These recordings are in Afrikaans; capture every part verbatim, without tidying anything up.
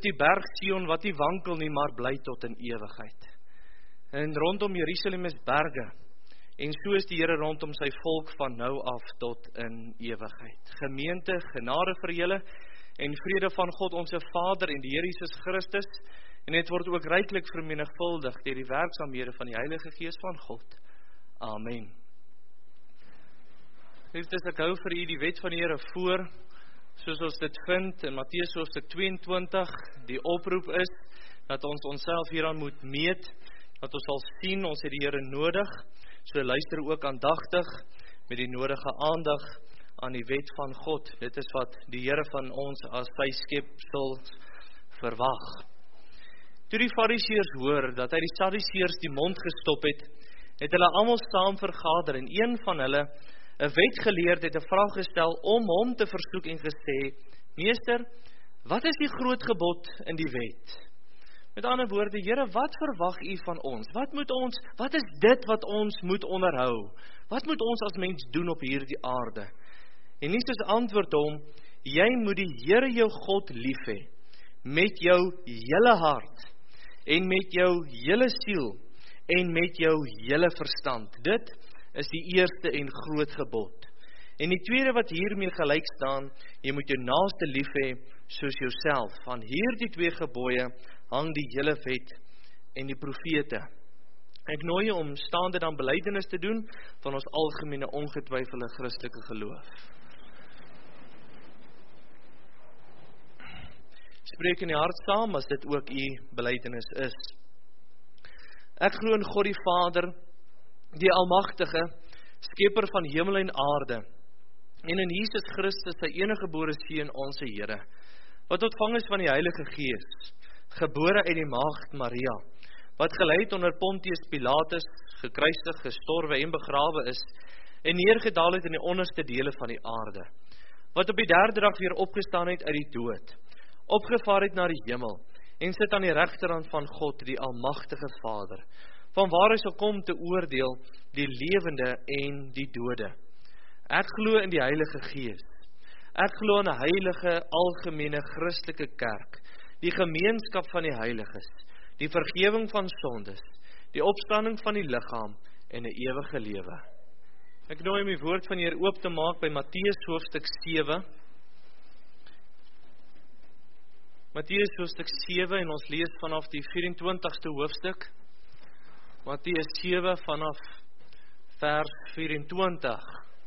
die berg Sion wat nie wankel nie, maar bly tot in ewigheid. En rondom Jerusalem is berge, en so is die Here rondom sy volk van nou af tot in ewigheid. Gemeente, genade vir julle, en vrede van God onse Vader en die Here Jesus Christus, en dit word ook ryklik vermenigvuldig deur die werksaamhede van die Heilige Gees van God. Amen. Liefdes, ek hou vir u die wet van die Here voor, soos ons dit vind in Matteus hoofstuk tweeëntwintig, die oproep is, dat ons onsself hieraan moet meet, dat ons sal sien, ons het die Here nodig, so luister ook aandagtig, met die nodige aandag aan die wet van God. Dit is wat die Here van ons as sy skepsel verwag. Toe die Fariseërs hoor, dat hy die Sadduseërs die mond gestop het, het hulle almal saam vergader, en een van hulle, 'n wetgeleerde, het 'n vraag gestel om hom te versoek en gesê, Meester, wat is die groot gebod in die wet? Met ander woorde, Here, wat verwag u van ons? Wat moet ons, wat is dit wat ons moet onderhou? Wat moet ons as mens doen op hierdie aarde? En Jesus antwoord hom, jy moet die Here jou God lief hê, met jou hele hart, en met jou hele siel, en met jou hele verstand. Dit is die eerste en groot gebod. En die tweede wat hiermee gelyk staan, jy moet jou naaste lief hê soos jouself. Aan hierdie twee gebooie hang die hele wet en die profete. Ek nooi jou om staande dan belydenis te doen van ons algemene ongetwyfelde Christelike geloof. Spreek in die hart saam as dit ook u belydenis is. Ek glo in God die Vader, die Almagtige, Skepper van hemel en aarde, en in Jesus Christus, sy eniggebore Seun, onze Here, wat ontvang is van die Heilige Gees, gebore uit die maagd Maria, wat gelei onder Pontius Pilatus, gekruisig, gestorwe en begrawe is, en neergedaal het in die onderste dele van die aarde, wat op die derde dag weer opgestaan het uit die dood, opgevaar het na die hemel, en sit aan die regterhand van God, die Almagtige Vader, van waar hy sal kom te oordeel die lewende en die dode. Ek glo in die Heilige Gees. Ek glo in 'n heilige, algemene, Christelike kerk, die gemeenskap van die heiliges, die vergewing van sondes, die opstanding van die liggaam en 'n ewige lewe. Ek nooi om die woord van die Here oop te maak by Matteus hoofstuk sewe. Matteus hoofstuk sewe, en ons lees vanaf die vyf-en-twintigste hoofstuk. Matteus sewe vanaf vers vyf-en-twintig.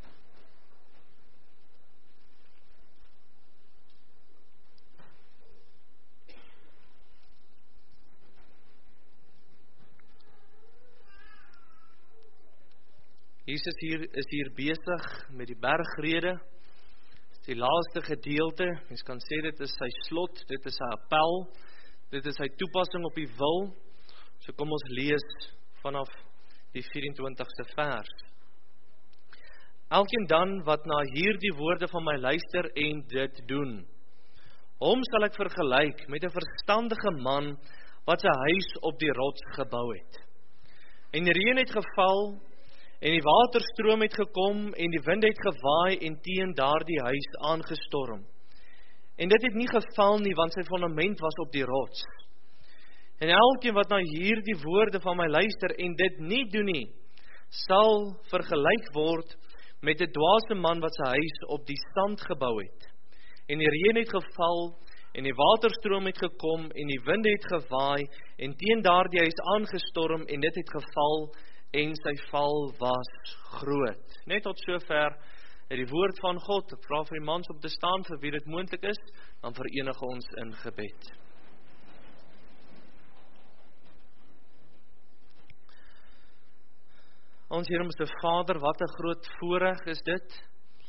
Jesus hier, is hier besig met die bergrede. Die laaste gedeelte, mens kan sê dit is sy slot, dit is sy appel, dit is sy toepassing op die wil. So kom ons lees vanaf die vyf-en-twintigste vers. Elkeen dan wat na hierdie woorde van my luister en dit doen, hom sal ek vergelyk met 'n verstandige man wat sy huis op die rots gebou het. En die reën het geval, en die waterstroom het gekom, en die wind het gewaai, en teen daardie huis aangestorm. En dit het nie geval nie, want sy fundament was op die rots. En elkeen wat na hierdie woorde van my luister, en dit nie doen nie, sal vergelyk word met 'n dwaase man wat sy huis op die sand gebou het. En die reën het geval, en die waterstroom het gekom, en die wind het gewaai, en teen daardie huis aangestorm, en dit het geval, en sy val was groot. Net tot sover het die woord van God. Ek vra vir die mans om te staan vir wie dit moontlik is, dan verenig ons in gebed. Ons Here, ons Vader, wat 'n groot voorreg is dit,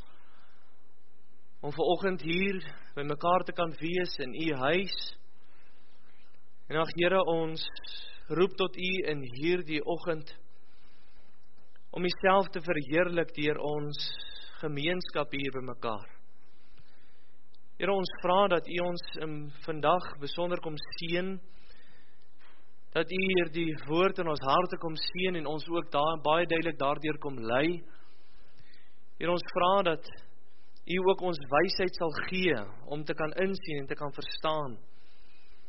om vanoggend hier by mekaar te kan wees in u huis. En ag Here, ons roep tot u in hierdie oggend, om uself te verheerlik deur ons gemeenskap hier by mekaar. Here, ons vra dat u ons um, vandag besonder kom seën, dat u hier die woord in ons harte kom seën en ons ook daar baie duidelik daardeur kom lei. Here, ons vra dat u ook ons wysheid sal gee om te kan insien en te kan verstaan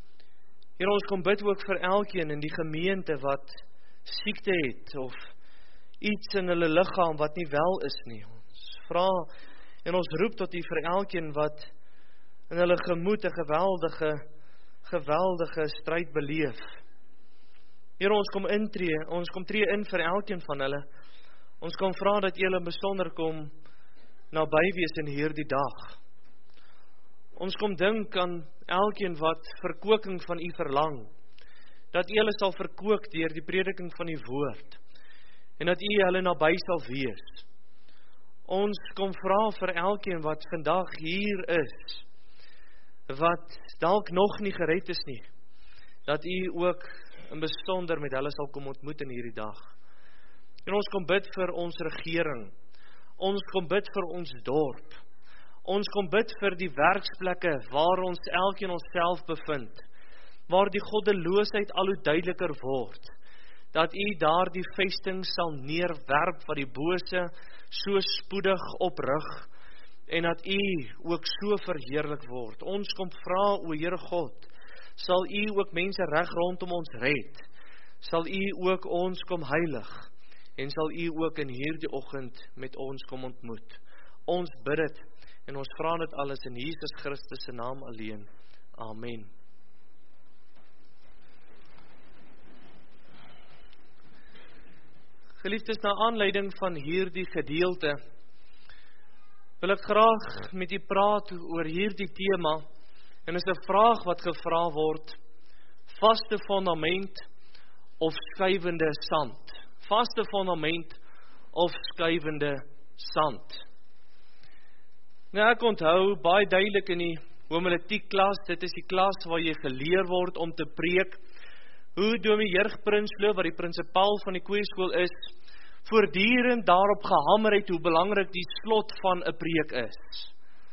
Here, ons kom bid ook vir elkeen in die gemeente wat siekte het, of iets in hulle liggaam wat nie wel is nie. Ons vra en ons roep tot U vir elkeen wat in hulle gemoed 'n geweldige, geweldige stryd beleef. Here, ons kom intree, ons kom tree in vir elkeen van hulle. Ons kom vra dat U hulle besonder kom naby wees in hierdie dag. Ons kom dink aan elkeen wat verkoking van U verlang, dat U hulle sal verkook deur die prediking van U woord, en dat U hulle naby sal wees. Ons kom vra vir elkeen wat vandag hier is, wat dalk nog nie gered is nie, dat U ook in besonder met hulle sal kom ontmoet in hierdie dag. En ons kom bid vir ons regering, ons kom bid vir ons dorp, ons kom bid vir die werksplekke waar ons elkeen onsself bevind, waar die goddeloosheid al hoe duideliker word, dat U daar die vesting sal neerwerp wat die bose so spoedig oprig, en dat U ook so verheerlik word. Ons kom vra, o Here God, sal U ook mense reg rondom ons red, sal U ook ons kom heilig, en sal U ook in hierdie oggend met ons kom ontmoet. Ons bid dit, en ons vra dit alles in Jesus Christus se naam alleen. Amen. Geliefdes, na aanleiding van hierdie gedeelte, wil ek graag met U praat oor hierdie tema, en is 'n vraag wat gevra word, vaste fundament of skuivende sand? Vaste fundament of skuivende sand? Nou, ek onthou baie duidelik in die homiletiek klas, dit is die klas waar jy geleer word om te preek, hoe Dominee Jurg Prinsloo, wat die prinsipaal van die kweeskool is, voortdurend daarop gehamer het hoe belangrik die slot van 'n preek is.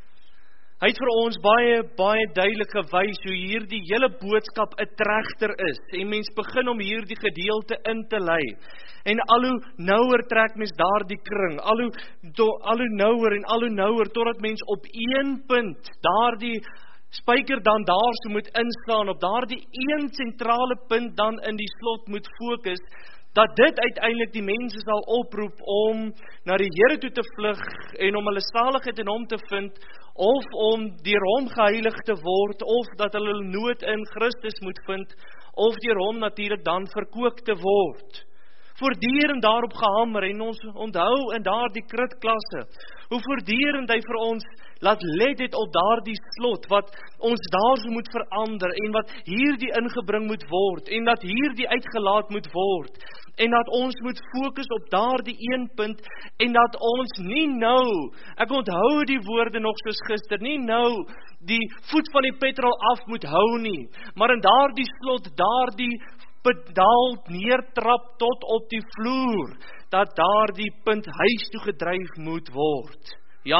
Hy het vir ons baie, baie duidelik gewys hoe hierdie hele boodskap 'n tregter is, en mens begin om hierdie gedeelte in te lei, en al hoe nouer trek mens daardie kring, al hoe, do, al hoe nouer en al hoe nouer, totdat mens op een punt, daardie spyker dan daar so moet inslaan, op daardie een sentrale punt dan in die slot moet fokus, dat dit uiteindelik die mense sal oproep om na die Here toe te vlug, en om hulle saligheid in Hom te vind, of om deur Hom geheilig te word, of dat hulle hulle nood in Christus moet vind, of deur Hom natuurlik dan verkoop te word. Voortdurend daarop gehamer, en ons onthou in daardie kritklasse, hoe voortdurend hy vir ons laat let het op daardie slot, wat ons daar so moet verander, en wat hierdie ingebring moet word, en dat hierdie uitgelaat moet word, en dat ons moet fokus op daardie een punt, en dat ons nie nou, ek onthou die woorde nog soos gister, nie nou die voet van die petrol af moet hou nie, maar in daardie slot, daardie pedaal neertrap tot op die vloer, dat daar die punt huis toe gedryf moet word. Ja,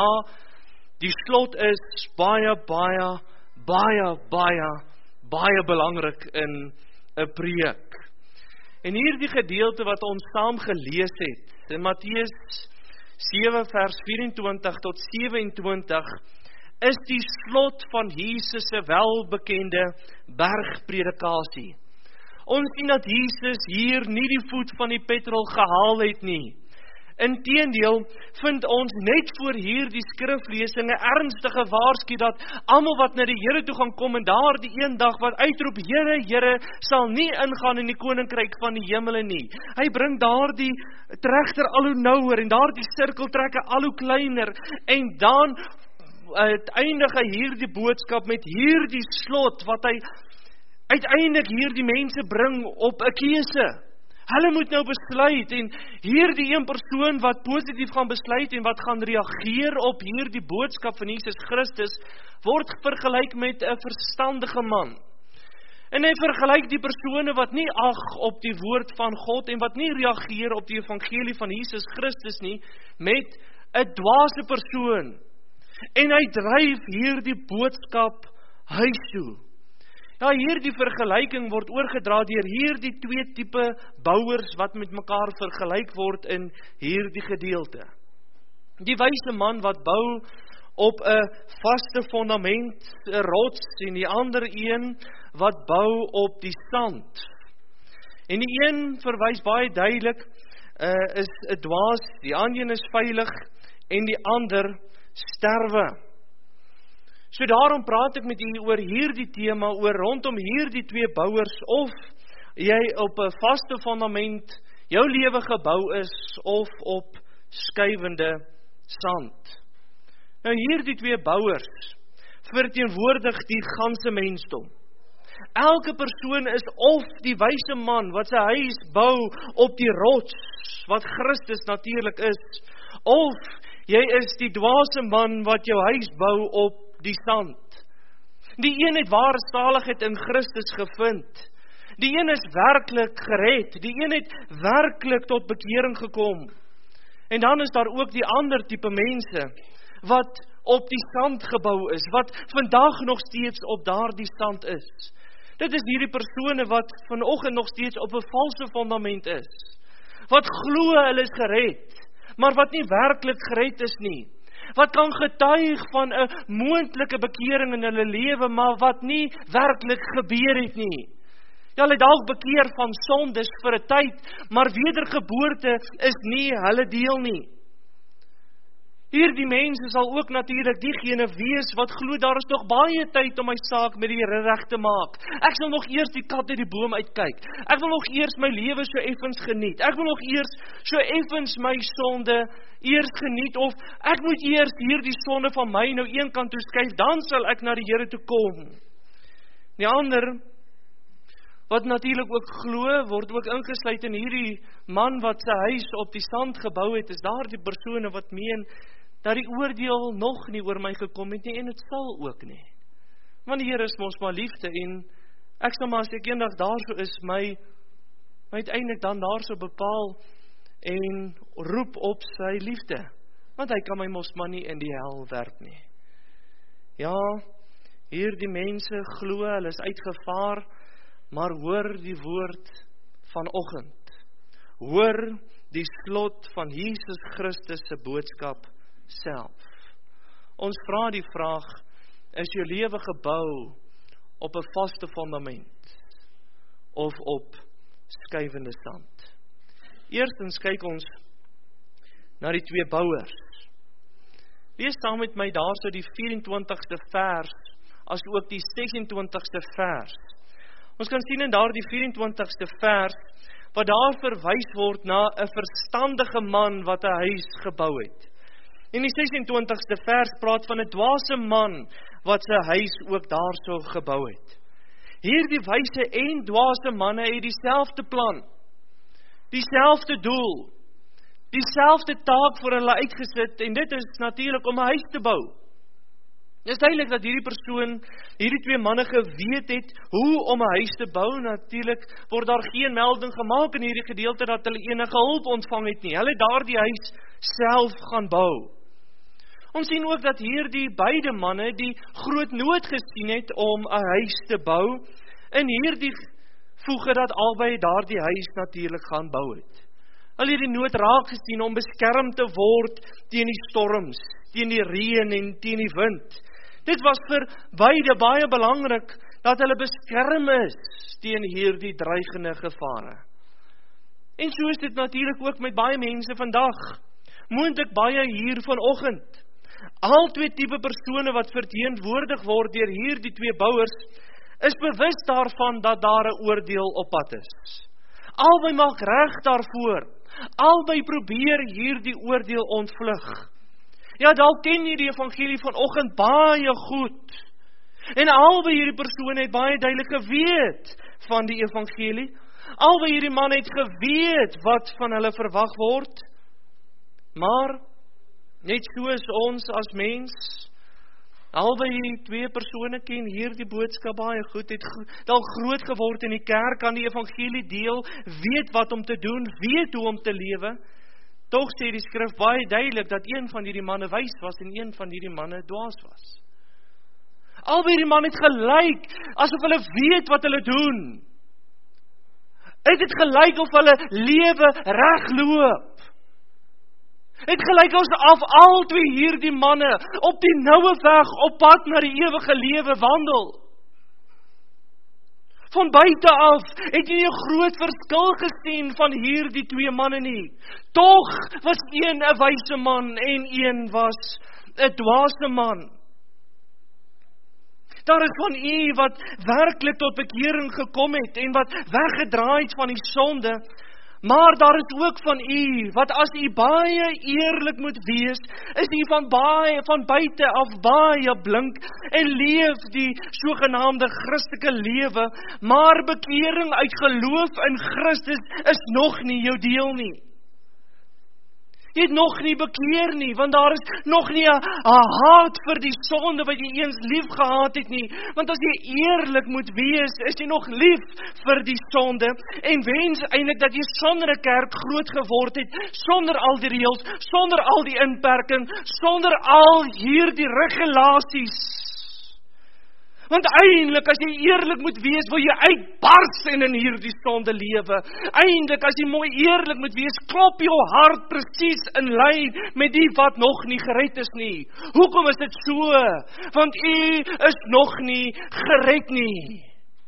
die slot is baie, baie, baie, baie, baie belangrik in 'n preek. En hierdie gedeelte wat ons saam gelees het, in Matteus sewe vers vyf-en-twintig tot sewe-en-twintig, is die slot van Jesus se welbekende bergpredikasie. Ons sien dat Jesus hier nie die voet van die petrol gehaal het nie. Inteendeel vind ons net voor hierdie skriflesing 'n ernstige waarsku dat almal wat na die Here toe gaan kom en daardie een dag wat uitroep, Here, Here, sal nie ingaan in die koninkryk van die hemele nie. Hy bring daardie tregter al hoe nouer en daardie sirkeltrekke al hoe kleiner, en dan uiteindig hy hierdie boodskap met hierdie slot wat hy uiteindelik hierdie mense bring op 'n keuse. Hulle moet nou besluit, en hierdie een persoon wat positief gaan besluit en wat gaan reageer op hierdie boodskap van Jesus Christus, word vergelyk met 'n verstandige man. En hy vergelyk die persone wat nie ag op die woord van God en wat nie reageer op die evangelie van Jesus Christus nie, met 'n dwaase persoon. En hy dryf hierdie boodskap huis toe. Ja, hierdie vergelyking word oorgedra deur hierdie twee tipe bouers wat met mekaar vergelyk word in hierdie gedeelte. Die wyse man wat bou op 'n vaste fundament, 'n rots, en die ander een wat bou op die sand. En die een verwys baie duidelik, uh, is 'n dwaas, die ander een is veilig, en die ander sterwe. So daarom praat ek met u oor hierdie tema, oor rondom hierdie twee bouers, of jy op 'n vaste fundament jou lewe gebou is, of op skuivende sand. Nou hierdie twee bouers verteenwoordig die ganse mensdom. Elke persoon is of die wyse man wat sy huis bou op die rots, wat Christus natuurlik is, of jy is die dwaase man wat jou huis bou op die sand. Die een het ware saligheid in Christus gevind. Die een is werklik gered. Die een het werklik tot bekering gekom. En dan is daar ook die ander tipe mense wat op die sand gebou is, wat vandag nog steeds op daardie sand is. Dit is hierdie persone wat vanoggend nog steeds op 'n valse fundament is. Wat glo hulle is gered, maar wat nie werklik gered is nie. Wat kan getuig van 'n moontlike bekering in hulle lewe, maar wat nie werklik gebeur het nie. Ja, hulle dalk bekeer van sondes vir 'n tyd, maar wedergeboorte is nie hulle deel nie. Hierdie mense sal ook natuurlik diegene wees wat glo daar is nog baie tyd om my saak met die Here reg te maak. Ek sal nog eers die kat uit die boom uitkyk. Ek wil nog eers my lewe so effens geniet. Ek wil nog eers so effens my sonde eers geniet, of ek moet eers hierdie sonde van my nou een kant toe skuif, dan sal ek na die Here toe kom. Die ander wat natuurlik ook glo, word ook ingesluit in hierdie man wat sy huis op die sand gebou het, is daar die persone wat meen dat die oordeel nog nie oor my gekom het nie, en het sal ook nie. Want die Here is mos maar liefde, en ek sal maar as ek eendag daar so is, my, my uiteindelik dan daar so bepaal, en roep op sy liefde, want hy kan my mos maar nie in die hel werp nie. Ja, hier die mense glo, hulle is uitgevaar, maar hoor die woord vanoggend. Hoor die slot van Jesus Christus se boodskap self. Ons vra die vraag, is jou lewe gebou op 'n vaste fundament of op skuivende sand? Eerstens kyk ons na die twee bouers. Lees saam met my daarso die vyf-en-twintigste vers, as ook die ses-en-twintigste vers. Ons kan sien in daar die vyf-en-twintigste vers, wat daar verwys word na 'n verstandige man wat 'n huis gebou het. En die ses-en-twintigste vers praat van 'n dwaase man wat sy huis ook daarso gebou het. Hierdie wyse en dwaase manne het dieselfde plan, dieselfde doel, dieselfde taak vir hulle uitgesit, en dit is natuurlik om 'n huis te bou. Dit is duidelik dat hierdie persoon, hierdie twee manne geweet het hoe om 'n huis te bou. Natuurlik word daar geen melding gemaak in hierdie gedeelte dat hulle enige hulp ontvang het nie. Hulle het daardie huis self gaan bou. Ons sien ook dat hierdie beide manne die groot nood gesien het om 'n huis te bou, en hierdie voege dat albei daardie huis natuurlik gaan bou het. Hulle het die nood raak gesien om beskerm te word teen die storms, teen die reën en teen die wind. Dit was vir beide baie belangrik dat hulle beskerm is teen hierdie dreigende gevare. En so is dit natuurlik ook met baie mense vandag. Moontlik baie hier vanoggend. Al twee tipe persone wat verteenwoordig word deur hierdie twee bouers, is bewus daarvan dat daar 'n oordeel op pad is. Albei maak reg daarvoor. Albei probeer hierdie oordeel ontvlug. Ja, dalk ken jy die evangelie vanoggend baie goed. En albei hierdie persone het baie duidelik geweet van die evangelie. Albei hierdie man het geweet wat van hulle verwag word. Maar net soos ons as mens, albei hierdie twee persone ken hierdie boodskap baie goed, het dalk groot geword in die kerk, aan die evangelie deel, weet wat om te doen, weet hoe om te lewe. Tog sê die skrif baie duidelik dat een van hierdie manne wys was en een van hierdie manne dwaas was. Albei hierdie manne het gelyk asof hulle weet wat hulle doen. Het het gelyk of hulle lewe reg loop. Het gelyk asof al twee hierdie manne op die noue weg op pad na die ewige lewe wandel. Van buite af het jy 'n groot verskil gesien van hierdie twee manne nie. Tog was een 'n wyse man en een was 'n dwaase man. Daar is van u wat werklik tot bekering gekom het en wat weggedraai het van die sonde, maar daar is ook van u wat as u baie eerlik moet wees, is u van baie van buite af baie blink en leef die sogenaamde Christelike lewe, maar bekering uit geloof in Christus is nog nie jou deel nie. Jy het nog nie bekeer nie, want daar is nog nie 'n haat vir die sonde wat jy eens lief gehad het nie. Want as jy eerlik moet wees, is jy nog lief vir die sonde en wens eintlik dat jy sonder 'n kerk groot geword het, sonder al die reëls, sonder al die inperking, sonder al hierdie regulasies. Want eintlik as jy eerlik moet wees, wil jy uitbars en in hierdie sonde lewe. Eintlik as jy mooi eerlik moet wees, klop jou hart presies in lyn met die wat nog nie gered is nie. Hoekom is dit so? Want u is nog nie gered nie.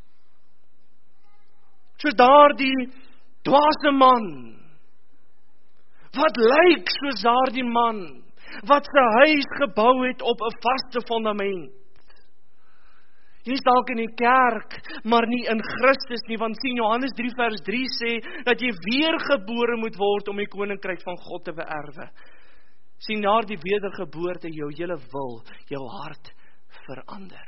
So daardie dwaase man, wat lyk soos daardie man, wat sy huis gebou het op 'n vaste fundament. Jy is dalk in die kerk, maar nie in Christus nie, want sien Johannes drie vers drie sê, dat jy weergebore moet word om die koninkryk van God te beerwe. Sien, na die wedergeboorte jou hele wil, jou hart verander.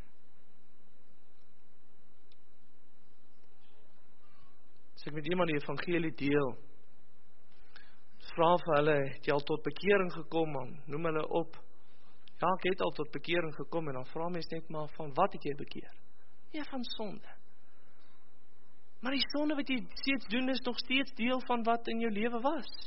As ek met iemand die evangelie deel, vra vir hulle, het jy al tot bekering gekom, man, noem hulle op. Ja, ek het al tot bekering gekom, en dan vra mens net maar, van wat het jy bekeer? Ja, van sonde. Maar die sonde wat jy steeds doen, is nog steeds deel van wat in jou lewe was.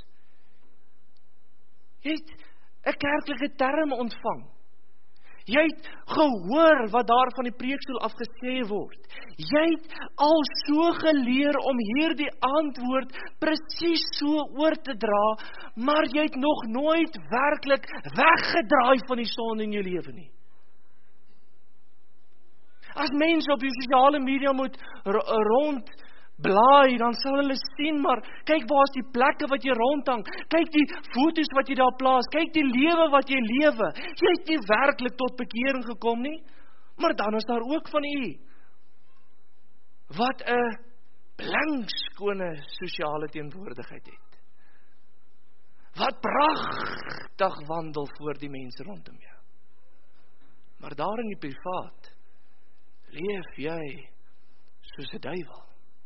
Jy het 'n kerklike term ontvang. Jy het gehoor wat daar van die preekstoel af gesê word. Jy het al so geleer om hierdie antwoord presies so oor te dra, maar jy het nog nooit werklik weggedraai van die sonde in jou lewe nie. As mense op die sosiale media moet rond blaai, dan sal hulle sien, maar kyk waar is die plekke wat jy rondhang, kyk die foto's wat jy daar plaas, kyk die lewe wat jy lewe. Jy het nie werklik tot bekering gekom nie, maar dan is daar ook van u wat 'n blinkskone sosiale teenwoordigheid het. Wat pragtig wandel voor die mense rondom jou. Maar daar in die privaat leef jy soos 'n duiwel.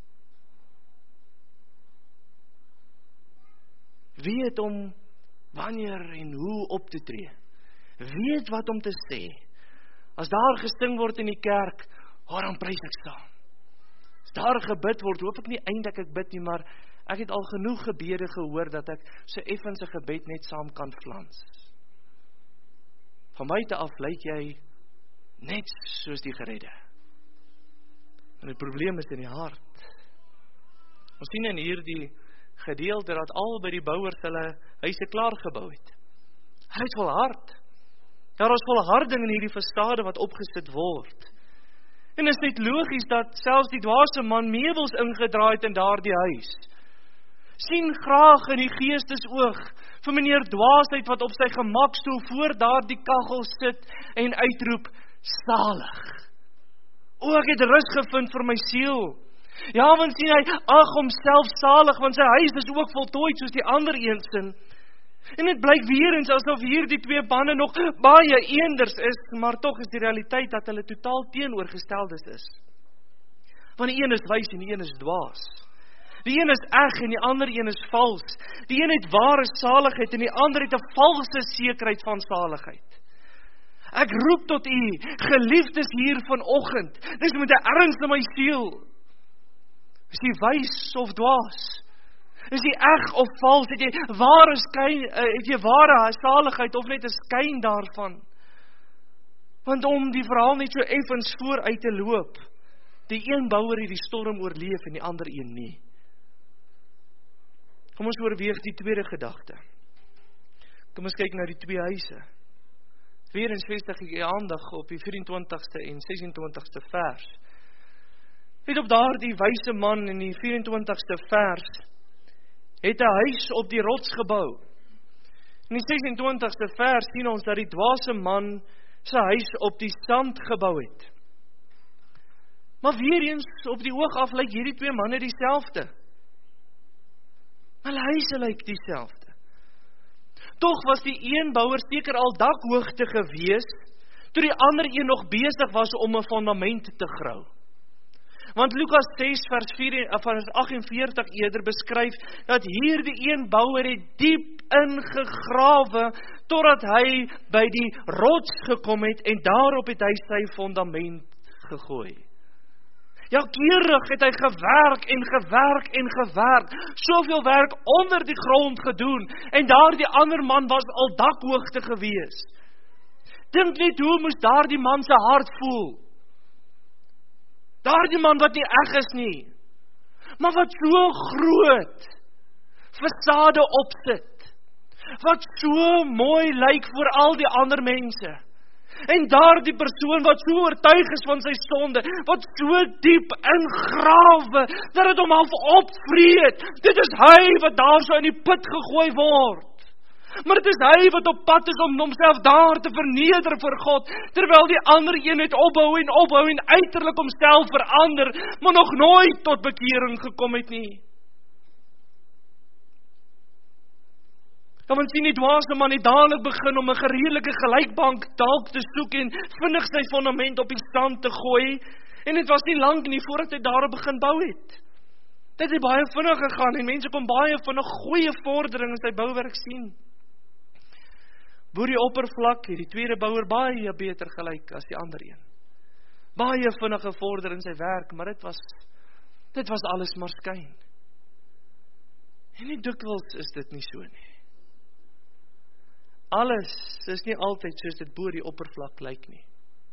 Weet om wanneer en hoe op te tree. Weet wat om te sê. As daar gesing word in die kerk, oh, dan prys ek saam. As daar gebid word, hoop ek nie eintlik ek bid nie, maar ek het al genoeg gebede gehoor dat ek so effens 'n gebed net saam kan flans. Van buite af lyk jy net soos die geredde. En die probleem is in die hart. Ons sien in hierdie gedeelte dat al by die bouers hulle huise klaar gebou het. Hulle is volhard. Daar is volharding in hierdie fasade wat opgesit word. En is net logies dat selfs die dwaase man meubels ingedraai het in daardie huis. Sien graag in die geestesoog vir meneer dwaasheid wat op sy gemak so voor daardie kaggel sit en uitroep, salig. O, ek het rus gevind vir my siel. Ja, want sien hy, ag homself salig, want sy huis is ook voltooid soos die ander eensin. En dit blyk weer eens asof hier die twee manne nog baie eenders is, maar tog is die realiteit dat hulle totaal teenoorgesteldes is. Want die een is wys en die een is dwaas. Die een is eg en die ander een is vals. Die een het ware saligheid en die ander het 'n valse sekerheid van saligheid. Ek roep tot u, geliefdes hier vanoggend, dis met 'n erns in my siel. Is jy wys of dwaas? Is jy eg of vals? Het jy ware skyn, het jy ware saligheid of net 'n skyn daarvan? Want om die verhaal net so effens vooruit te loop, die een bouer het die storm oorleef en die ander een nie. Kom ons oorweeg die tweede gedagte. Kom ons kyk na die twee huise. Weer eens vestig ek die aandag op die vyf en twintigste en ses en twintigste vers. Weet op daardie wyse man in die vyf en twintigste vers, het 'n huis op die rots gebou. In die ses en twintigste vers sien ons dat die dwaase man sy huis op die sand gebou het. Maar weer eens, op die oog af lyk hierdie twee manne dieselfde. Hulle huise lyk dieselfde. Tog was die een bouer seker al dakhoogte gewees, toe die ander een nog besig was om 'n fondament te grou. Want Lukas ses vers agt en veertig eerder beskryf, dat hier die een bouer het diep ingegrawe, totdat hy by die rots gekom het, en daarop het hy sy fondament gegooi. Ja, keurig het hy gewerk en gewerk en gewerk, soveel werk onder die grond gedoen, en daar die ander man was al dakhoogte gewees. Dink net hoe moes daar die man sy hart voel. Daar die man wat nie eg is nie, maar wat so groot fasade opsit, wat so mooi lyk vir al die ander mense. En daar die persoon wat so oortuig is van sy sonde, wat so diep ingrawe, dat het hom half opvreet. Dit is hy wat daar so in die put gegooi word. Maar dit is hy wat op pad is om homself daar te verneder vir God, terwyl die ander een het opbou en opbou en uiterlik homself verander, maar nog nooit tot bekering gekom het nie. Ja, want sien die dwaase man het dadelik begin om 'n geredelike gelykbank dalk te soek en vinnig sy fondament op die sand te gooi, en dit was nie lank nie voordat hy daarop begin bou het. Dit het baie vinnig gegaan en mense kon baie vinnig goeie vordering in sy bouwerk sien. Bo die oppervlak het die tweede bouer baie beter gelyk as die ander een. Baie vinnige vorder in sy werk, maar dit was, dit was alles maar skyn. En nie dikwels is dit nie so nie. Alles is nie altyd soos dit bo die oppervlak lyk nie.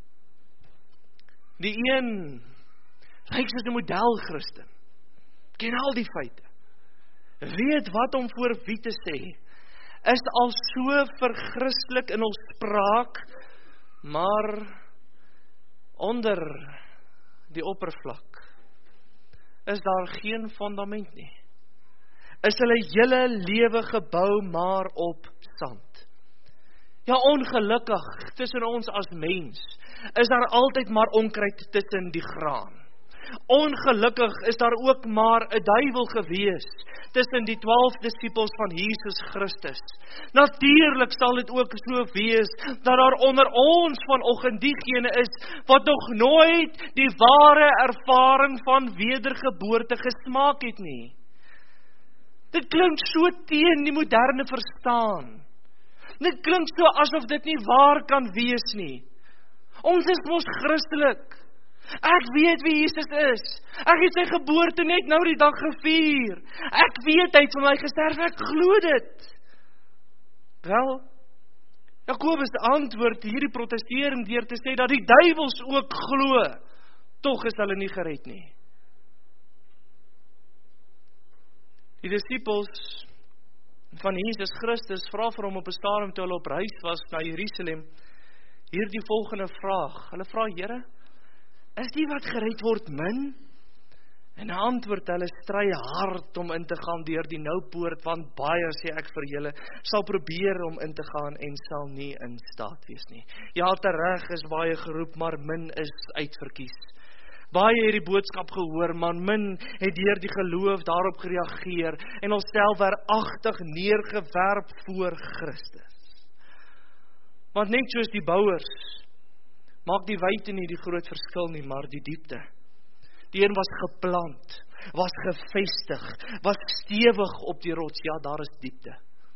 Die een lyk soos 'n modelchristen, ken al die feite, weet wat om voor wie te sê, is al so verchristelik in ons spraak, maar onder die oppervlak is daar geen fondament nie. Is hulle hele lewe gebou maar op sand. Ja, ongelukkig tussen ons as mens is daar altyd maar onkruid tussen die graan. Ongelukkig is daar ook maar 'n duiwel gewees tussen die twaalf disippels van Jesus Christus. Natuurlik sal dit ook so wees dat daar onder ons vanoggend diegene is wat nog nooit die ware ervaring van wedergeboorte gesmaak het nie. Dit klink so teen die moderne verstaan. Dit klink so asof dit nie waar kan wees nie. Ons is mos Christelik. Ek weet wie Jesus is. Ek het sy geboorte net nou die dag gevier. Ek weet hy het vir my gesterf, ek glo dit. Wel, Jakobus antwoord hierdie protestering deur te sê dat die duiwels ook glo, tog is hulle nie gered nie. Die disippels van Jesus Christus vra vir hom op 'n stadium toe hulle op reis was na Jerusalem, hierdie volgende vraag. Hulle vra, Here, is die wat gered word min? En hy antwoord, hulle stry hard om in te gaan deur die nou poort, want baie, sê ek vir julle, sal probeer om in te gaan en sal nie in staat wees nie. Ja, tereg is baie geroep, maar min is uitverkies. Baie het die boodskap gehoor, maar min het deur die geloof daarop gereageer en onsself waaragtig neergewerp voor Christus. Want net soos die bouers, maak die wyte nie die groot verskil nie, maar die diepte. Die een was geplant, was gevestig, was stewig op die rots, ja, daar is diepte.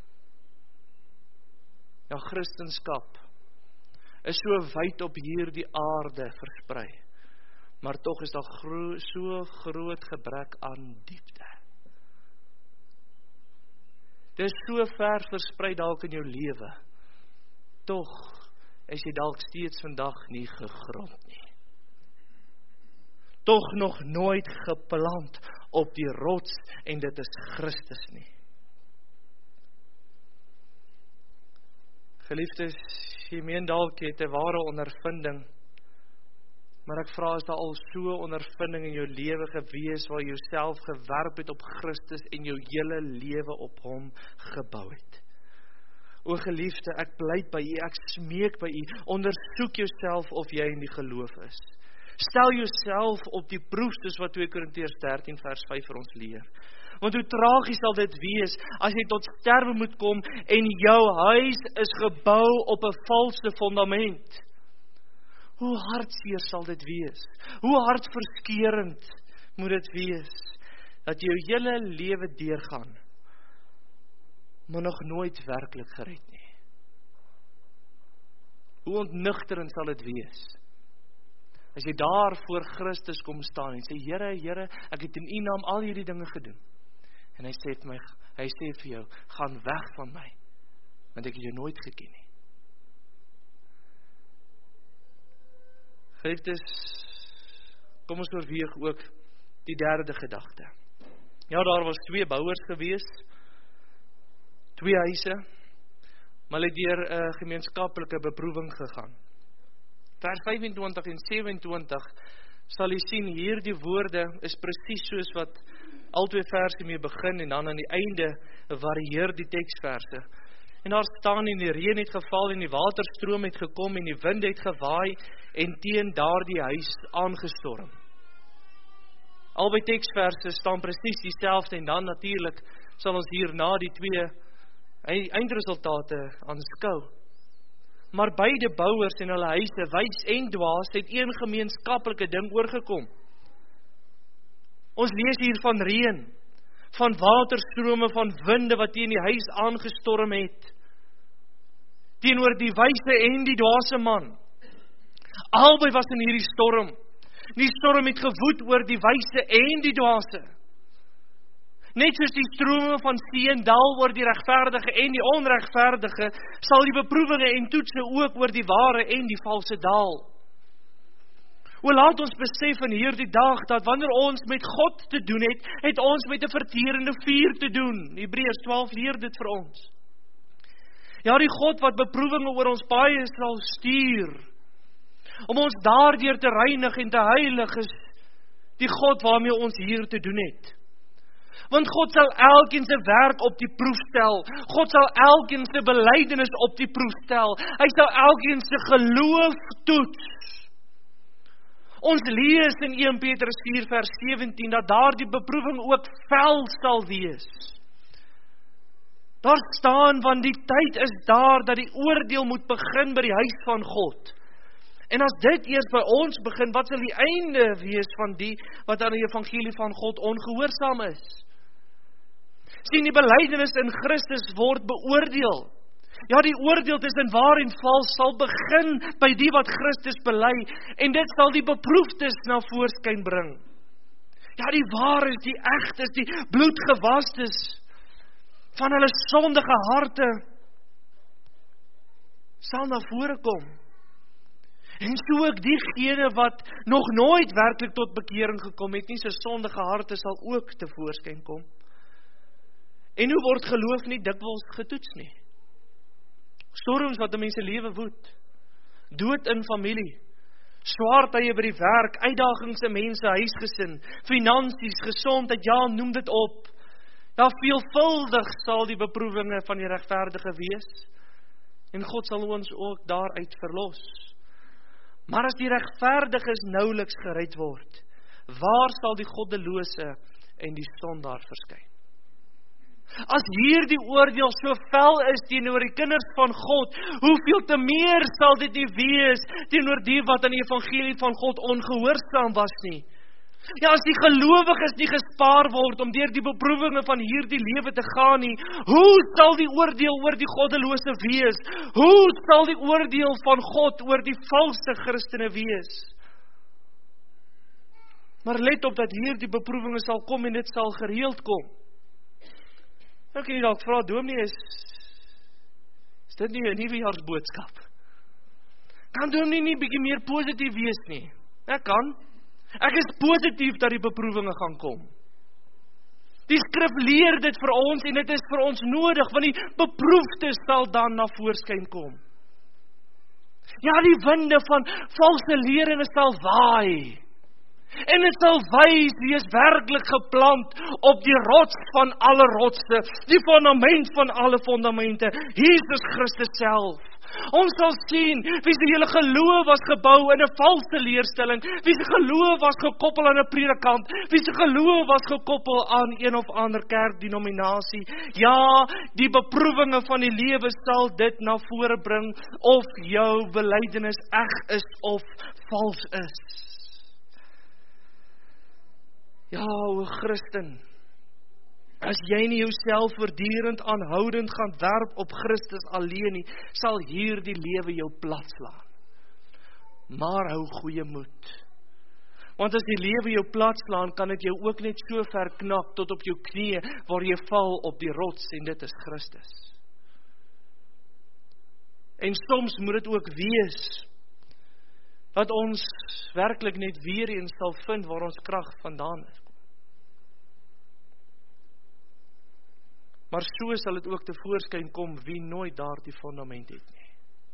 Ja, Christenskap is so wyd op hierdie aarde versprei, maar tog is daar gro- so groot gebrek aan diepte. Dit is so ver versprei dalk in jou lewe, tog is jy dalk steeds vandag nie gegrond nie. Tog nog nooit geplant op die rots, en dit is Christus nie. Geliefdes, jy meen dalk jy het 'n ware ondervinding Maar ek vra, is daar al so ondervinding in jou lewe gewees, waar jy jouself gewerp het op Christus, en jou hele lewe op hom gebou het? O geliefde, ek pleit by u, ek smeek by u, ondersoek jouself of jy in die geloof is. Stel jouself op die proef, soos wat twee Korintiërs dertien vers vyf vir ons leer. Want hoe tragies sal dit wees, as jy tot sterwe moet kom, en jou huis is gebou op 'n valse fundament. Hoe hartseer sal dit wees? Hoe hartverskeurend moet dit wees, dat jy jou hele lewe deurgaan, maar nog nooit werklik gered nie. Hoe ontnugterend sal dit wees, as jy daar voor Christus kom staan, en sê, Here, Here, ek het in u naam al hierdie dinge gedoen, en hy sê vir my, hy sê vir jou, gaan weg van my, want ek het jou nooit geken nie. Geliefdes, kom ons oorweeg ook die derde gedagte. Ja, daar was twee bouers gewees, twee huise, maar hulle het deur 'n uh, gemeenskaplike beproewing gegaan. Vers vyfentwintig en sewenentwintig sal jy sien, hierdie woorde is presies soos wat al twee verse mee begin, en dan aan die einde varieer die teksverse. En daar staan, en die reën het geval, en die waterstroom het gekom, en die wind het gewaai, en teen daardie huis aangestorm. Albei teksverse staan presies dieselfde, en dan natuurlik sal ons hierna die twee eindresultate aanskou. Maar beide bouers en hulle huise, wys en dwaas, het een gemeenskaplike ding oorgekom. Ons lees hier van reën, van waterstrome, van winde wat teen die huis aangestorm het, teenoor die wyse en die dwaase man. Albei was in hierdie storm. Die storm het gewoed oor die wyse en die dwaase. Net soos die strome van see en dal oor die regverdige en die onregverdige, sal die beproewinge en toetse ook oor die ware en die valse daal. O, laat ons besef in hierdie dag, dat wanneer ons met God te doen het, het ons met 'n verterende vuur te doen. Hebreërs twaalf leer dit vir ons. Ja, die God wat beproewinge oor ons baie sal stuur, om ons daardeur te reinig en te heilig, is die God waarmee ons hier te doen het. Want God sal elkeen se werk op die proef stel. God sal elkeen se belydenis op die proef stel. Hy sal elkeen se geloof toets. Ons lees in Eerste Petrus vier vers sewentien, dat daardie beproewing ook fel sal wees. Daar staan, want die tyd is daar, dat die oordeel moet begin by die huis van God. En as dit eers by ons begin, wat sal die einde wees van die, wat aan die evangelie van God ongehoorsaam is? Sien, die belydenis in Christus word beoordeel. Ja, die oordeel tussen waar en vals sal begin by die wat Christus bely, en dit sal die beproefdes na voorskyn bring. Ja, die waares, die egtes, die bloedgewastes van hulle sondige harte sal na vore kom. En so ook diegene wat nog nooit werklik tot bekering gekom het nie, sy sondige harte sal ook te voorskyn kom. En hoe word geloof nie dikwels getoets nie? Storms wat in mense lewe woed, dood in familie, swaar tye by die werk, uitdagings in mense huisgesin, finansies, gesondheid, ja, noem dit op. Ja, veelvuldig sal die beproewinge van die regverdige wees, en God sal ons ook daaruit verlos. Maar as die regverdiges nouliks gered word, waar sal die goddelose en die sondaar verskyn? As hierdie oordeel so fel is teenoor die kinders van God, hoeveel te meer sal dit nie wees teenoor die wat aan die evangelie van God ongehoorsaam was nie. Ja, as die gelowiges nie gespaar word om deur die beproewinge van hierdie lewe te gaan nie, hoe sal die oordeel oor die goddelose wees? Hoe sal die oordeel van God oor die valse Christene wees? Maar let op dat hierdie beproewinge sal kom en dit sal gereeld kom. Nou kan jy dalk vra, dominee, is, is dit nie 'n nuwejaarsboodskap? Kan dominee nie bietjie meer positief wees nie? Ek kan. Ek is positief dat die beproewinge gaan kom. Die skrif leer dit vir ons en dit is vir ons nodig, want die beproefdes sal dan na voorskyn kom. Ja, die winde van valse leringe sal waai. En dit sal wys wie is werklik geplant op die rots van alle rotse, die fundament van alle fundamente, Jesus Christus self. Ons sal sien, wie se hele geloof was gebou in 'n valse leerstelling, wie se geloof was gekoppel aan 'n predikant, wie se geloof was gekoppel aan een of ander kerkdenominasie. Ja, die beproewinge van die lewe sal dit na vore bring, of jou belydenis eg is of vals is. Ja, o Christen, as jy nie jouself voortdurend aanhoudend gaan werp op Christus alleen nie, sal hierdie lewe jou platslaan. Maar hou goeie moed. Want as die lewe jou platslaan, kan dit jou ook net so ver knak tot op jou knieë, waar jy val op die rots, en dit is Christus. En soms moet dit ook wees, dat ons werklik net weer eens sal vind waar ons krag vandaan is. Maar so sal dit ook tevoorskyn kom wie nooit daardie fundament het nie.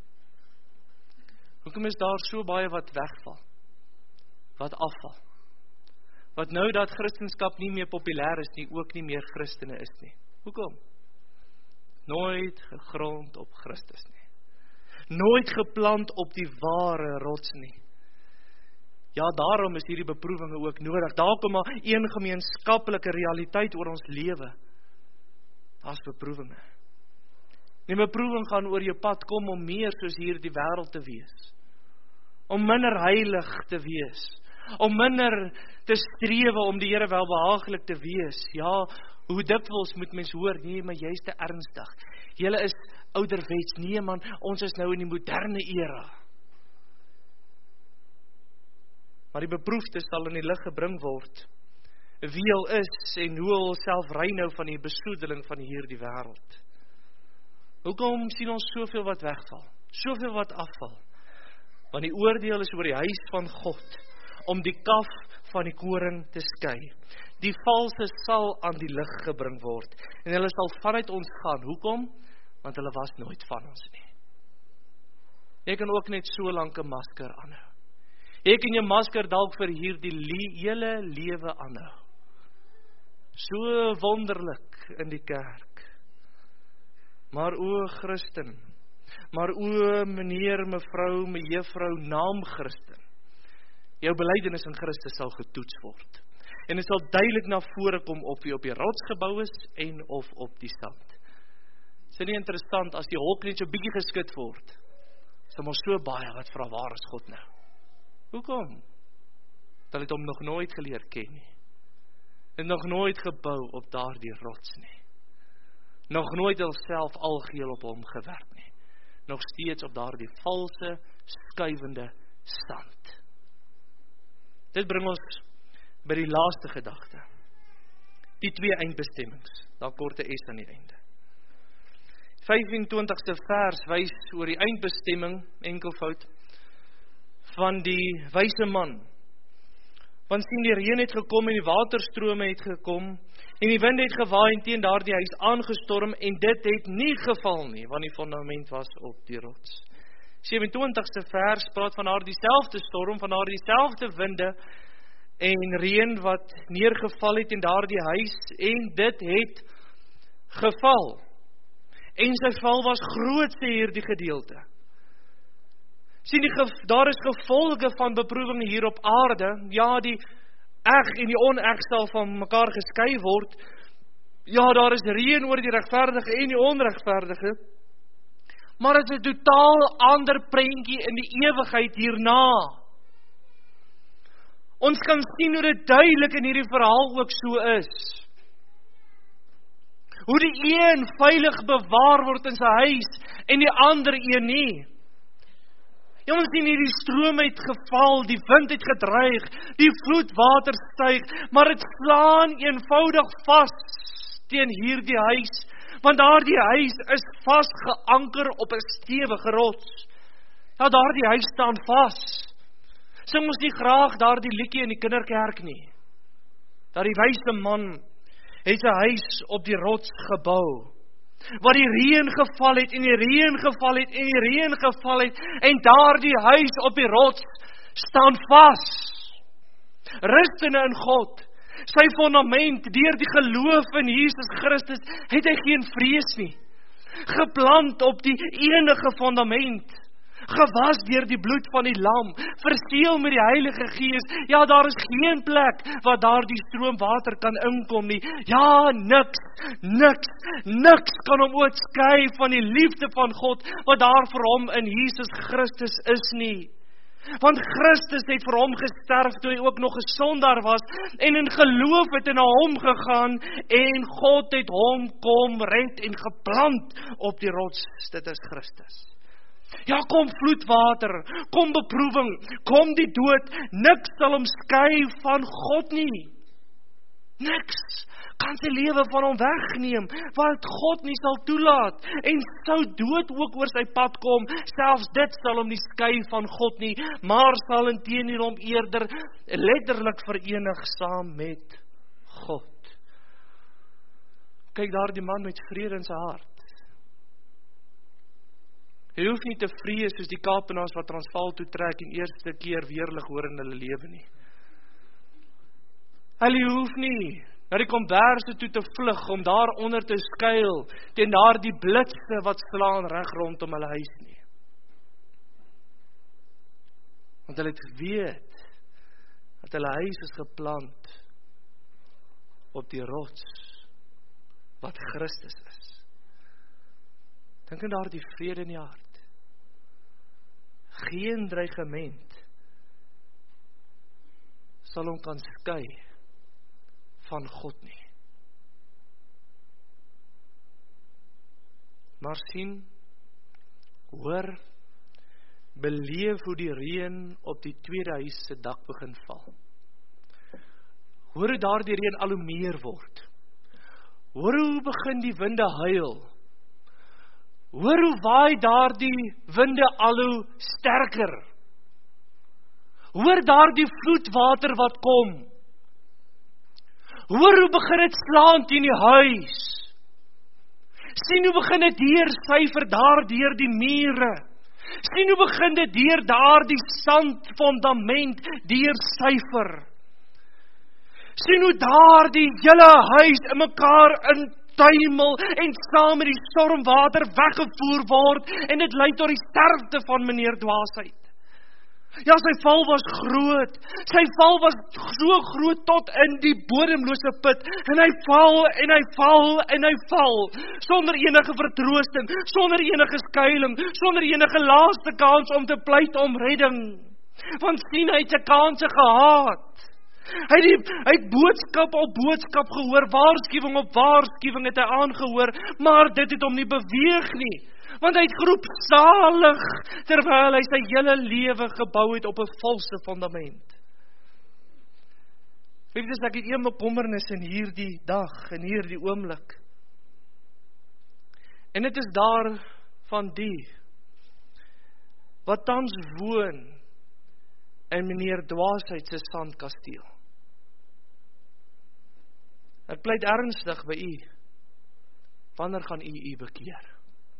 Hoekom is daar so baie wat wegval? Wat afval? Wat nou dat Christendom nie meer populêr is nie, ook nie meer Christene is nie. Hoekom? Nooit gegrond op Christus nie. Nooit geplant op die ware rots nie. Ja, daarom is hierdie beproewinge ook nodig. Daar kom maar een gemeenskaplike realiteit oor ons lewe. As beproewinge. Die beproewing gaan oor jou pad kom om meer soos hier die wêreld te wees. Om minder heilig te wees. Om minder te strewe om die Here welbehaaglik te wees. Ja, hoe dikwels moet mens hoor, nee, maar jy is te ernstig. Julle is ouderwets, nee man, ons is nou in die moderne era. Maar die beproefde sal in die lig gebring word, wie hy is en hoe hy self rein hou van die besoedeling van hierdie wêreld. Hoekom sien ons soveel wat wegval? Soveel wat afval? Want die oordeel is oor die huis van God, om die kaf van die koring te skei. Die valse sal aan die lig gebring word, en hulle sal vanuit ons gaan. Hoekom? Want hulle was nooit van ons nie. Jy kan ook net so lank 'n masker aanhou. Jy kan jou masker dalk vir hierdie le- hele lewe aanhou. So wonderlik in die kerk. Maar o Christen, maar o meneer, mevrou, me juffrou, naam Christen, jou belydenis in Christus sal getoets word. En dit sal duidelik na vore kom of jy op die rots gebou is en of op die sand. Is dit nie interessant as die holk net so bietjie geskit word? Is daar maar so baie wat vra, waar is God nou? Hoekom? Dat het hom nog nooit geleer ken nie. En nog nooit gebou op daardie rots nie. Nog nooit homself algeheel op hom gewerk nie. Nog steeds op daardie valse, skuivende sand. Dit bring ons by die laaste gedagte. Die twee eindbestemmings. Daar korte S aan die einde. vyfentwintigste vers wys oor die eindbestemming, enkelvoud, van die wyse man. Want sien, die reën het gekom en die waterstrome het gekom en die wind het gewaai en teen daardie huis aangestorm en dit het nie geval nie, want die fundament was op die rots. sewentwintigste vers praat van haar dieselfde storm, van haar dieselfde winde en reën wat neergeval het in daardie huis en dit het geval. En sy val was groot, sê hierdie gedeelte. Sien, die, daar is gevolge van beproewing hier op aarde. Ja, die eg en die oneg sal van mekaar geskei word. Ja, daar is reën oor die regverdige en die onregverdige. Maar dit is 'n totaal ander prentjie in die ewigheid hierna. Ons kan sien hoe dit duidelik in hierdie verhaal ook so is. Hoe die een veilig bewaar word in sy huis en die ander een nie. Ja, ons sien hierdie stroom het geval, die wind het gedreig, die vloedwater styg, maar het slaan eenvoudig vas teen hierdie huis, want daardie huis is vasgeanker op 'n stewige rots. Ja, daardie huis staan vas. Sing ons nie graag daardie liedjie in die kinderkerk nie. Dat die wyse man het sy huis op die rots gebou. waar die reën geval het, en die reën geval het, en die reën geval het, en daar die huis op die rots staan vas. Rustende in God, sy fondament, deur die geloof in Jesus Christus, het hy geen vrees nie. Geplant op die enige fondament, gewas deur die bloed van die lam, verseël met die Heilige Gees. Ja, daar is geen plek waar daar die stroom water kan inkom nie. Ja, niks, niks, niks kan hom ooit skei van die liefde van God, wat daar vir hom in Jesus Christus is nie. Want Christus het vir hom gesterf, toe hy ook nog 'n sondaar was, en in geloof het hy na hom gegaan, en God het hom kom red en geplant op die rots. Dit is Christus. Ja, kom vloedwater, kom beproewing, kom die dood, niks sal hom skei van God nie. Niks kan sy lewe van hom wegneem, wat God nie sal toelaat. En sou dood ook oor sy pad kom, selfs dit sal hom nie skei van God nie, maar sal inteendeel hom eerder letterlik verenig saam met God. Kyk daar die man met vrede in sy hart. Hy hoef nie te vrees soos die Kaapenaars wat Transvaal toe trek en eerste keer weerlig hoor in hulle lewe nie. Hulle hoef nie na die komberse toe te vlug om daar onder te skuil teen daar die blitse wat slaan reg rondom hulle huis nie. Want hulle het weet dat hulle huis is geplant op die rots wat Christus is. Dink aan daar die vrede in die hart. Geen dreigement sal hom kan skei van God nie. Maar sien, hoor, beleef hoe die reën op die tweede huis se dak begin val. Hoor hoe daar die reën al hoe meer word. Hoor hoe begin die winde huil. Hoor hoe waai daar die winde al hoe sterker. Hoor daar die vloedwater wat kom. Hoor hoe begin het slaan teen die huis. Sien hoe begin het deursyfer daar deur die mure. Sien hoe begin dit deur daar die sandfondament deursyfer. Sien hoe daar die hele huis in mekaar intuimel en saam met die stormwater weggevoer word, en dit lei tot die sterfte van meneer Dwaasheid. Ja, sy val was groot. Sy val was so groot tot in die bodemlose put. En hy val, en hy val, en hy val. Sonder enige vertroosting, sonder enige skuiling, sonder enige laaste kans om te pleit om redding. Want sien, hy het sy kanse gehad. Hy het, die, hy het boodskap op boodskap gehoor, waarskuwing op waarskuwing het hy aangehoor, maar dit het hom nie beweeg nie. Want hy het geroep salig, terwyl hy sy hele lewe gebou het op 'n valse fundament. Liefdes, ek het een bekommernis in hierdie dag, in hierdie oomblik. En dit is daar van die, wat tans woon in meneer Dwaasheid se sandkasteel. Ek pleit ernstig by u, wanneer gaan u u bekeer?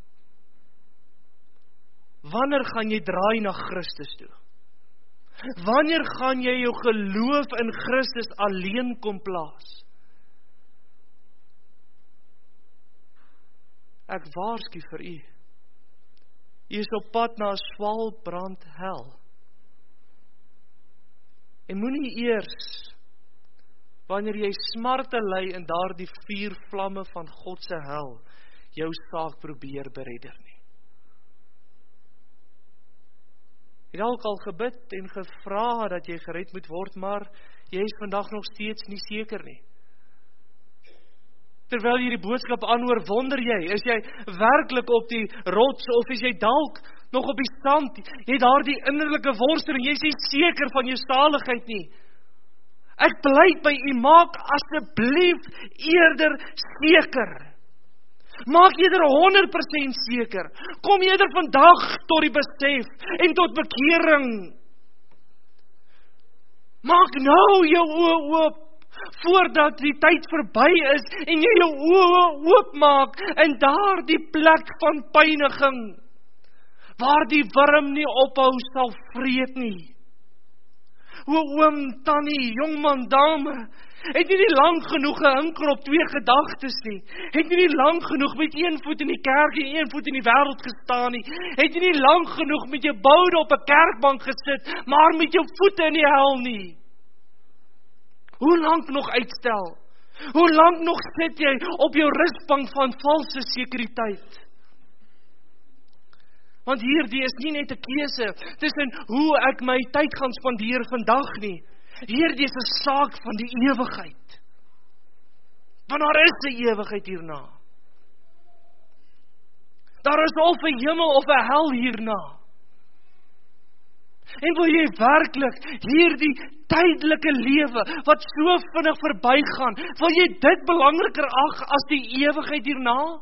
Wanneer gaan jy draai na Christus toe? Wanneer gaan jy jou geloof in Christus alleen kom plaas? Ek waarsku vir u. U is op pad na 'n swaalbrand hel. En moenie eers, wanneer jy smarte ly in daardie vuur vlamme van God se hel, jou saak probeer beredder nie. Jy het dalk al gebid en gevra dat jy gered moet word, maar jy is vandag nog steeds nie seker nie. Terwyl jy die boodskap aanhoor, wonder jy, is jy werklik op die rots, of is jy dalk nog op die sand? Jy het daar die innerlike worsteling, jy is nie seker van jou saligheid nie. Ek pleit by u, maak asseblief eerder seker. Maak eerder honderd persent seker. Kom eerder vandag tot die besef en tot bekering. Maak nou jou oë oop. voordat die tyd verby is en jy jou oë oopmaak in daardie plek van pyniging, waar die wurm nie ophou sal vreet nie. O oom, tannie, jongman, dame, het nie die lang genoeg gehinkel op twee gedagtes nie, het nie die lang genoeg met een voet in die kerk en een voet in die wêreld gestaan nie, het nie lang genoeg met jou boude op 'n kerkbank gesit, maar met jou voete in die hel nie. Hoe lank nog uitstel? Hoe lank nog sit jy op jou rusbank van valse sekuriteit? Want hierdie is nie net 'n keuse tussen hoe ek my tyd gaan spandeer vandag nie. Hierdie is 'n saak van die ewigheid. Want daar is 'n ewigheid hierna. Daar is of 'n hemel of 'n hel hierna. En wil jy werklik hierdie tydelike lewe wat so vinnig verbygaan, wil jy dit belangriker ag as die ewigheid hierna?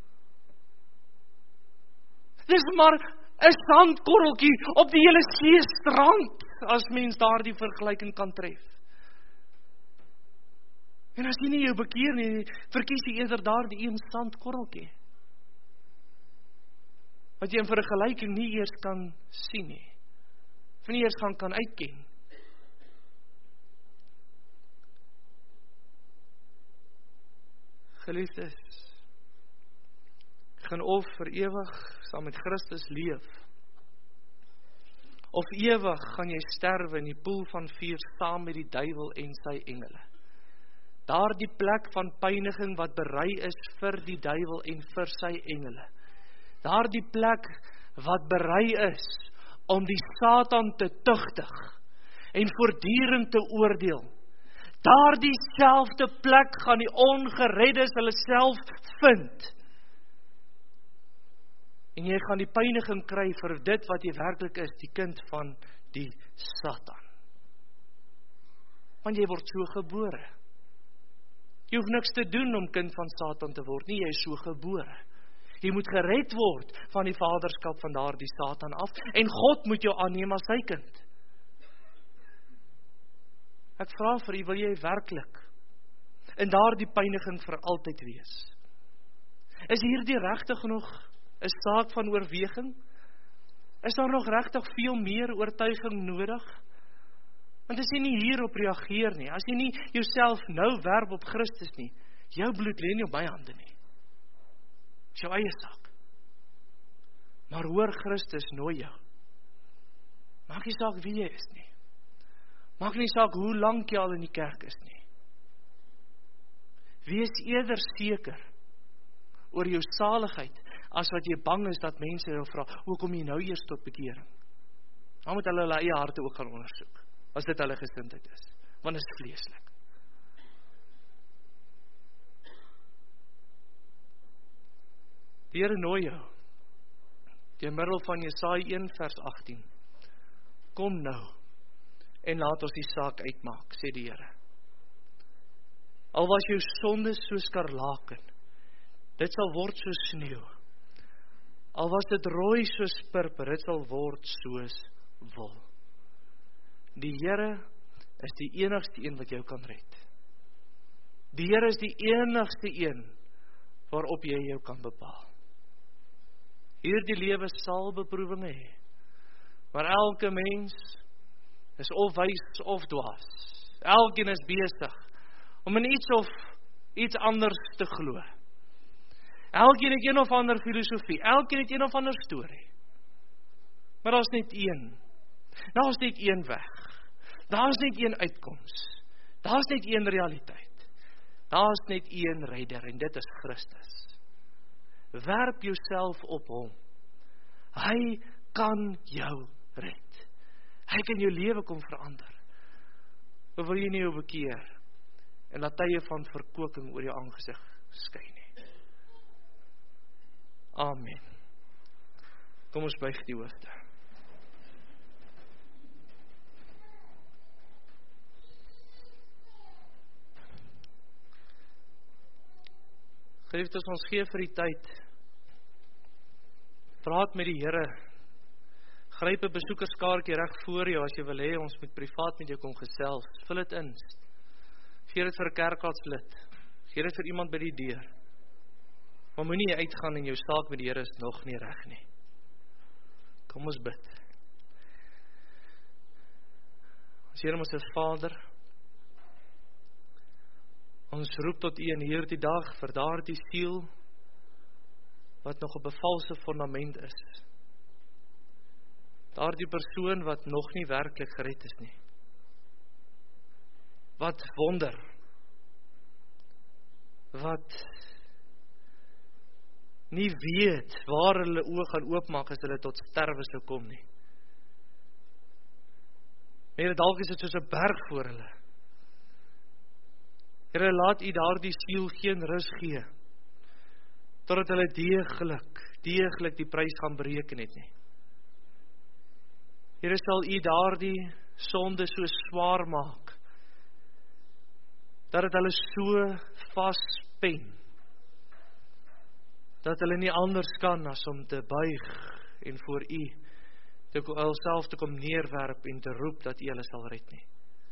Dis maar 'n sandkorreltjie op die hele see strand, as mens daardie vergelyking kan tref. En as jy nie jou bekeer nie, verkies jy eerder daardie een sandkorreltjie, wat jy in vergelyking nie eers kan sien nie, of nie eers gaan kan uitken. Geliefdes, gaan of vir ewig saam met Christus leef, of ewig gaan jy sterwe in die poel van vuur saam met die duiwel en sy engele. Daardie plek van pyniging wat berei is vir die duiwel en vir sy engele. Daardie plek wat berei is om die Satan te tugtig en voortdurend te oordeel. Daardie selfde plek gaan die ongereddes hulle self vind. En jy gaan die pyniging kry vir dit wat jy werklik is, die kind van die Satan. Want jy word so gebore. Jy hoef niks te doen om kind van Satan te word nie, jy is so gebore. Jy moet gered word van die vaderskap van daardie Satan af, en God moet jou aanneem as sy kind. Ek vra vir u, wil jy werklik in daardie pyniging vir altyd wees? Is hierdie regtig nog 'n saak van oorweging? Is daar nog regtig veel meer oortuiging nodig? Want as jy nie hierop reageer nie, as jy nie jouself nou werp op Christus nie, jou bloed lê nie op my hande nie. Dis jou eie saak. Maar hoor, Christus nooi jou. Maak nie saak wie jy is nie. Maak nie saak hoe lank jy al in die kerk is nie. Wees eerder seker oor jou saligheid, as wat jy bang is dat mense jou vra, hoe kom jy nou eers tot bekering? Dan moet hulle hulle eie harte ook gaan ondersoek, as dit hulle gesindheid is, want dit is vleeslik. Die Here nooi jou, deur middel van Jesaja een vers agttien, kom nou, en laat ons die saak uitmaak, sê die Here. Al was jou sonde so skarlaken, dit sal word soos sneeu. Al was dit rooi soos purper, dit sal word soos wol. Die Here is die enigste een wat jou kan red. Die Here is die enigste een waarop jy jou kan bepaal. Hierdie lewe sal beproewinge hê, maar elke mens is of wys of dwaas. Elkeen is besig om in iets of iets anders te glo. Elkeen het een of ander filosofie, elkeen het een of ander storie. Maar daar is net een. Daar is net een weg. Daar is net een uitkoms. Daar is net een realiteit. Daar is net een redder, en dit is Christus. Werp jouself op hom. Hy kan jou red. Hy kan jou lewe kom verander. Of wil jy nie jou bekeer en laat tye van verkoking oor jou aangesig skyn nie. Amen. Kom ons buig die hoofde. Geliefdes, ons gee vir die tyd. Praat met die Here. Gryp 'n besoekerskaartjie reg voor jou as jy wil hê ons moet privaat met jou kom gesels. Vul dit in. Gee dit vir 'n kerkraadslid. Gee dit vir iemand by die deur. Maar moenie uitgaan en jou saak met die Here is nog nie reg nie. Kom ons bid. Ons Here, ons Vader, ons roep tot U in hierdie dag vir daardie siel wat nog op 'n valse fundament is. Daardie persoon wat nog nie werklik gered is nie. Wat wonder. Wat nie weet waar hulle oë gaan oopmaak as hulle tot sterwe sou kom nie. Here, dalk is dit soos 'n berg voor hulle. Here, laat U daardie siel geen rus gee, totdat hulle deeglik, deeglik die prys gaan bereken het nie. Here, sal U daardie sonde so swaar maak, dat het hulle so vaspen, dat hulle nie anders kan as om te buig en voor U te self te kom neerwerp en te roep dat U hulle sal red nie.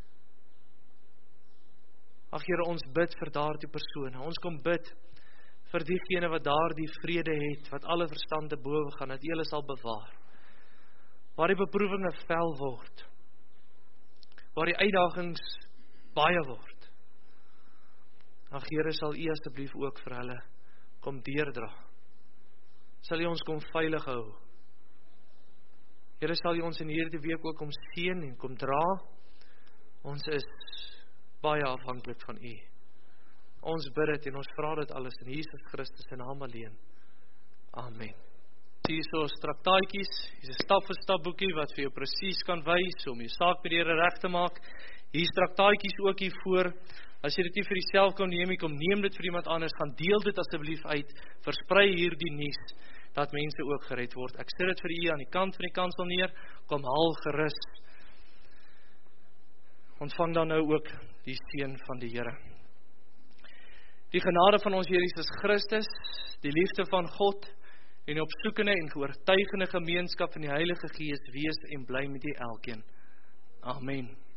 Ag Here, ons bid vir daardie persone. Ons kom bid vir diegene wat daardie vrede het, wat alle verstand te bowe gaan, dat U hulle sal bewaar. Waar die beproewinge fel word, waar die uitdagings baie word. Ag Here, sal U asseblief ook vir hulle kom deurdra. Sal U ons kom veilig hou. Here, sal U ons in hierdie week ook kom seën en kom dra. Ons is baie afhanklik van U. Ons bid dit en ons vra dit alles in Jesus Christus se naam alleen. Amen. Hier so traktaatjies, hier is 'n stap vir stap boekie wat vir jou presies kan wys om jou saak met die Here reg te maak. Hier is traktaatjies ook hier voor. As jy dit nie vir jouself kan neem, kom neem dit vir iemand anders, gaan deel dit asseblief uit, versprei hierdie nuus, dat mense ook gered word. Ek sit dit vir u aan die kant van die kansel neer, kom haal gerus. Ontvang dan nou ook die seën van die Here. Die genade van ons Here Jesus Christus, die liefde van God, en die opsoekende en geoortuigende gemeenskap van die Heilige Gees wees en bly met u elkeen. Amen.